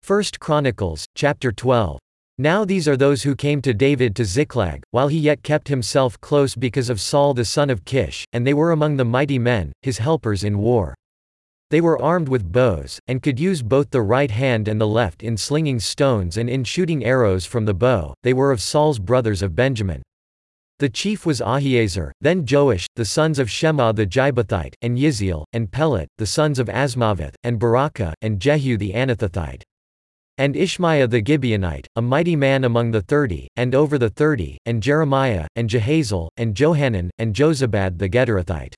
1 Chronicles, chapter 12. Now these are those who came to David to Ziklag, while he yet kept himself close because of Saul the son of Kish, and they were among the mighty men, his helpers in war. They were armed with bows, and could use both the right hand and the left in slinging stones and in shooting arrows from the bow. They were of Saul's brothers of Benjamin. The chief was Ahiezer, then Joash, the sons of Shema the Gibbethite, and Yizziel, and Pelet, the sons of Asmaveth, and Barakah, and Jehu the Anathothite. And Ishmaiah the Gibeonite, a mighty man among the 30, and over the 30, and Jeremiah, and Jehazel, and Johanan, and Jozabad the Gederathite.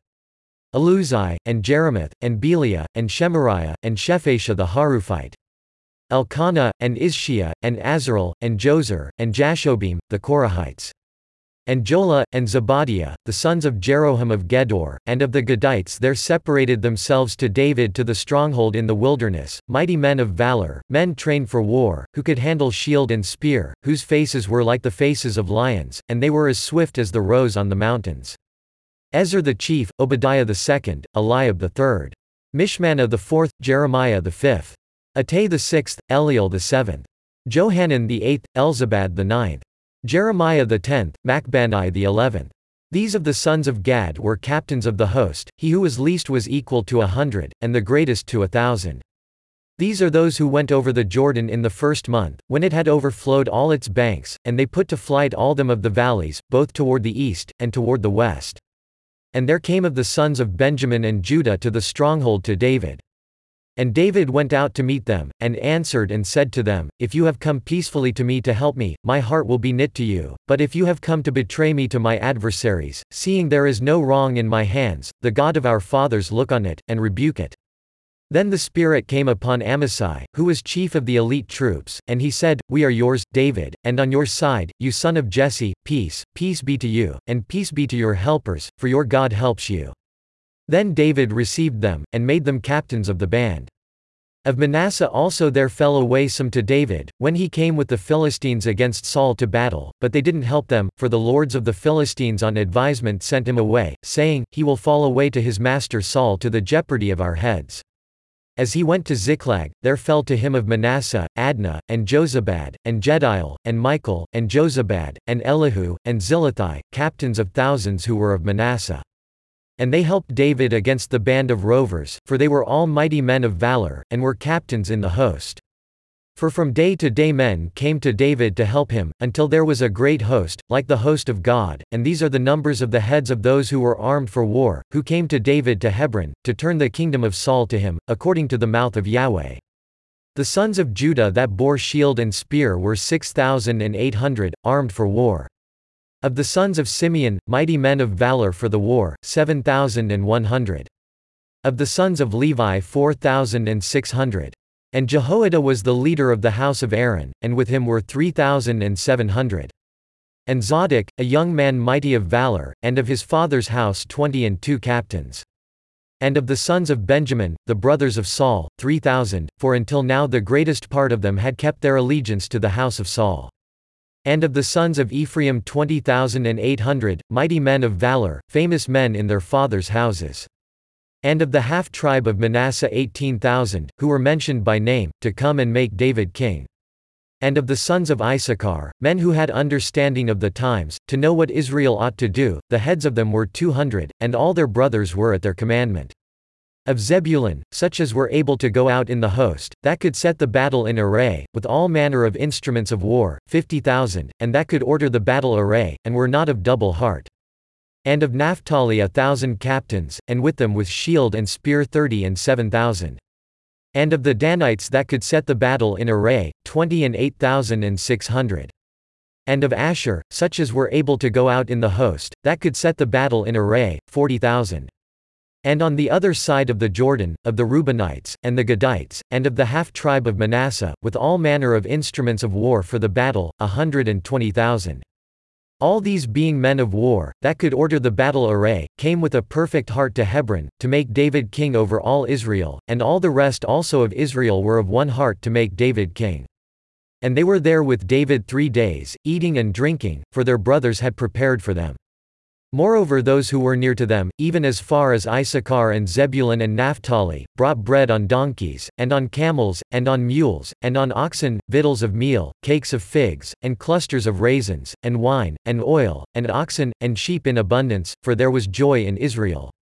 Eluzai, and Jeremoth, and Beliah, and Shemariah, and Shephatiah the Haruphite. Elkanah, and Izshiah, and Azarel, and Jozer, and Jashobim, the Korahites. And Jola, and Zebadiah, the sons of Jeroham of Gedor, and of the Gadites there separated themselves to David to the stronghold in the wilderness, mighty men of valor, men trained for war, who could handle shield and spear, whose faces were like the faces of lions, and they were as swift as the roes on the mountains. Ezer the chief, Obadiah the second, Eliab the third. Mishmanah the fourth, Jeremiah the fifth. Attai the sixth, Eliel the seventh. Johanan the eighth, Elzabad the ninth. Jeremiah the 10th, Machbanai the 11th. These of the sons of Gad were captains of the host, he who was least was equal to 100, and the greatest to 1,000. These are those who went over the Jordan in the first month, when it had overflowed all its banks, and they put to flight all them of the valleys, both toward the east, and toward the west. And there came of the sons of Benjamin and Judah to the stronghold to David. And David went out to meet them, and answered and said to them, If you have come peacefully to me to help me, my heart will be knit to you, but if you have come to betray me to my adversaries, seeing there is no wrong in my hands, the God of our fathers look on it, and rebuke it. Then the Spirit came upon Amasai, who was chief of the elite troops, and he said, We are yours, David, and on your side, you son of Jesse, peace, peace be to you, and peace be to your helpers, for your God helps you. Then David received them, and made them captains of the band. Of Manasseh also there fell away some to David, when he came with the Philistines against Saul to battle, but they didn't help them, for the lords of the Philistines on advisement sent him away, saying, He will fall away to his master Saul to the jeopardy of our heads. As he went to Ziklag, there fell to him of Manasseh, Adnah, and Jozabad, and Jediel, and Michael, and Jozabad, and Elihu, and Zillethai, captains of thousands who were of Manasseh. And they helped David against the band of rovers, for they were all mighty men of valor, and were captains in the host. For from day to day men came to David to help him, until there was a great host, like the host of God, and these are the numbers of the heads of those who were armed for war, who came to David to Hebron, to turn the kingdom of Saul to him, according to the mouth of Yahweh. The sons of Judah that bore shield and spear were 6,800, armed for war. Of the sons of Simeon, mighty men of valor for the war, 7,100. Of the sons of Levi 4,600. And Jehoiada was the leader of the house of Aaron, and with him were 3,700. And Zadok, a young man mighty of valor, and of his father's house 22 captains. And of the sons of Benjamin, the brothers of Saul, 3,000, for until now the greatest part of them had kept their allegiance to the house of Saul. And of the sons of Ephraim 20,800, mighty men of valor, famous men in their fathers' houses. And of the half-tribe of Manasseh 18,000, who were mentioned by name, to come and make David king. And of the sons of Issachar, men who had understanding of the times, to know what Israel ought to do, the heads of them were 200, and all their brothers were at their commandment. Of Zebulun, such as were able to go out in the host, that could set the battle in array, with all manner of instruments of war, 50,000, and that could order the battle array, and were not of double heart. And of Naphtali 1,000 captains, and with them with shield and spear 37,000. And of the Danites that could set the battle in array, 28,600. And of Asher, such as were able to go out in the host, that could set the battle in array, 40,000. And on the other side of the Jordan, of the Reubenites, and the Gadites, and of the half-tribe of Manasseh, with all manner of instruments of war for the battle, 120,000. All these being men of war, that could order the battle array, came with a perfect heart to Hebron, to make David king over all Israel, and all the rest also of Israel were of one heart to make David king. And they were there with David 3 days, eating and drinking, for their brothers had prepared for them. Moreover those who were near to them, even as far as Issachar and Zebulun and Naphtali, brought bread on donkeys, and on camels, and on mules, and on oxen, victuals of meal, cakes of figs, and clusters of raisins, and wine, and oil, and oxen, and sheep in abundance, for there was joy in Israel.